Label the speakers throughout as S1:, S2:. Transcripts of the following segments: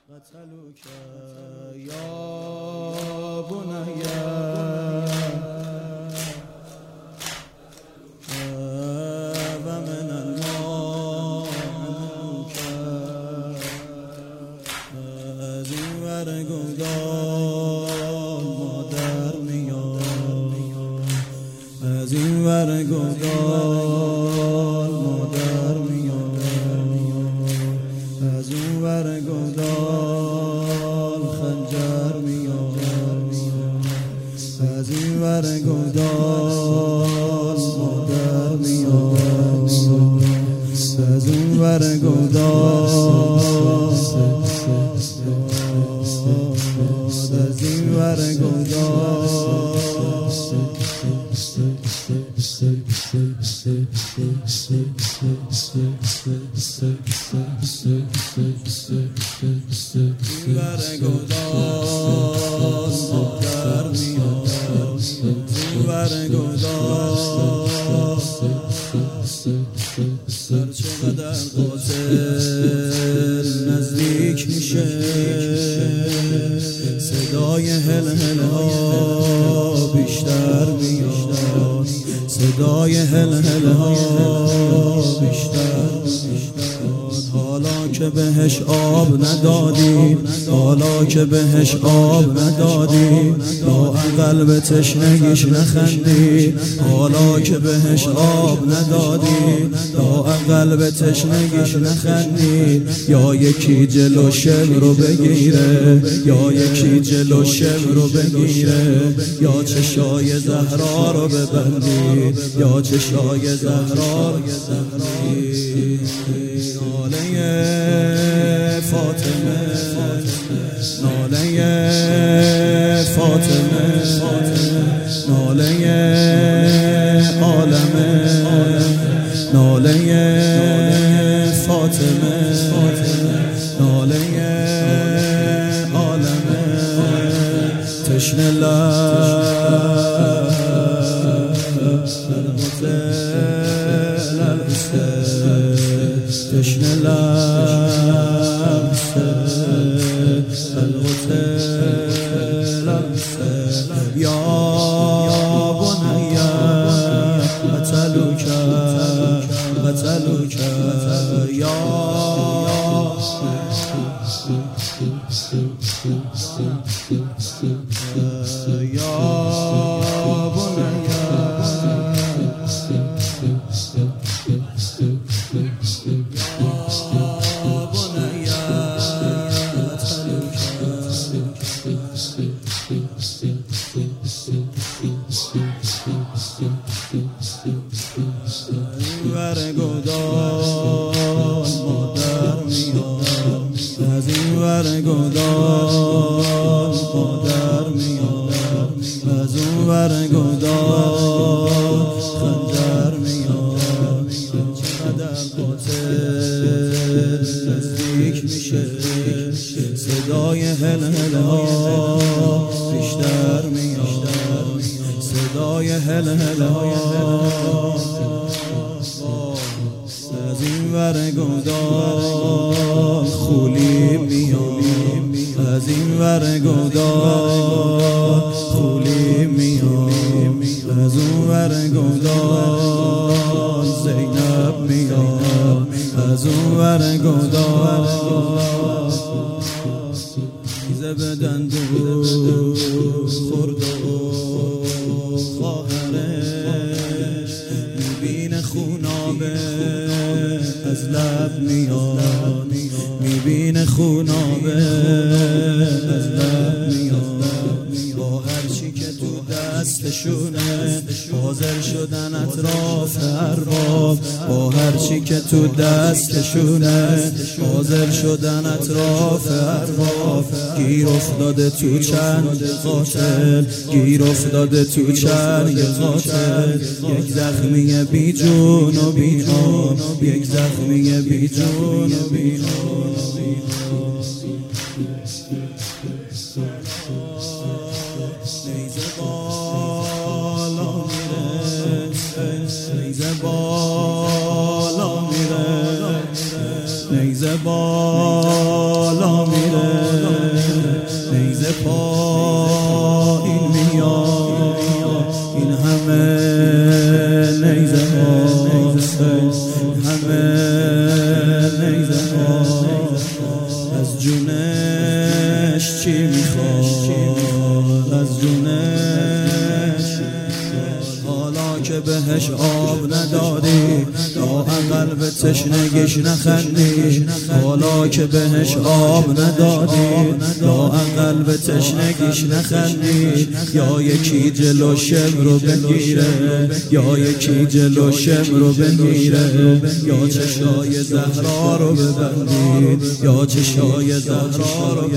S1: قتلوك يا بني ومن الماء عنوك از این ور گودال مادر میاد، از این ور گودال مادر میاد، از اون ور گودال خنجر میاد، از این ور گودال مادر میاد، از اون ور گودال، از این ور گودال مادر میاد، ور گودال سر چقدر قاتل نزدیک میشه، صدای هل هل ها بیشتر میاد، صدای هل هل ها بیشتر میاد. حالا که بهش آب ندادی، حالا که بهش آب ندادی، با اقل به تشنگیش نخندی، حالا که بهش آب ندادی، با اقل به تشنگیش نخندی. یا یکی جلو شم رو بگیره، یا یکی جلو شم رو بگیره، یا چشای زهرا رو ببندی، یا چشای زهرا رو ببندی. ناله فاطمه، ناله فاطمه، ناله عالمه، ناله فاطمه، ناله عالمه. تشنه لب تشنه لب یا بنی قتلوک قتلوک یا ور گودال مادر میاد، از این ور گودال مادر میاد، از اون ور گودال خنجر میاد. چقدر قاتل نزدیک میشه، صدای هل هل ها بیشتر میاد، صدای هل هل ها. از این ور گودال خولی میاد، از این ور گودال خولی میاد، از اون ور گودال زینب میاد، از اون ور گودال میزه بدن دو خورد و خواهرش میبینه خونابه از لب میاد، میبینه خونابه از لب میاد. با هرچی که تو دستشونه حاضر شدن اطراف ارباب، با هرچی که تو دستشونه حاضر شدن اطراف ارباب. گیر افتاده تو چند قاتل، گیر افتاده تو چند قاتل. یک زخمی بی جون و بی جان، یک زخمی بی جون و بی جان. نیزه بالا میره، نیزه بالا میره، نیزه بالا میره، تشنگیش نخندی، حالا که بهش آب ندادی لااقل به تشنگیش نخندی. یا یکی جلو شم رو بگیره، یا یکی جلو شم رو بگیره، یا چشای زهرا رو ببندید، یا چشای زهرا رو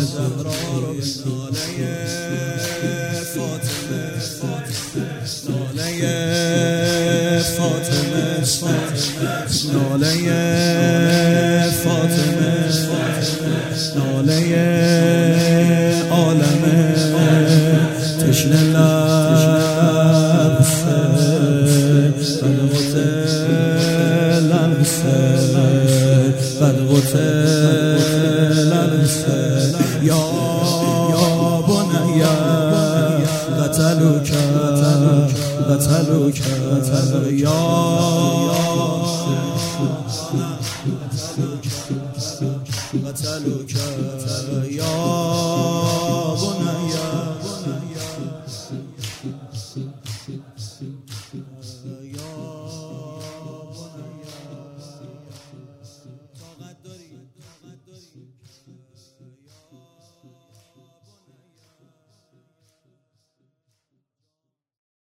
S1: ناله فاطمه، ناله عالمه، تشنه لبسه بدغته لبسه بدغته لبسه. یا بنیا قتلوک قتلوک یا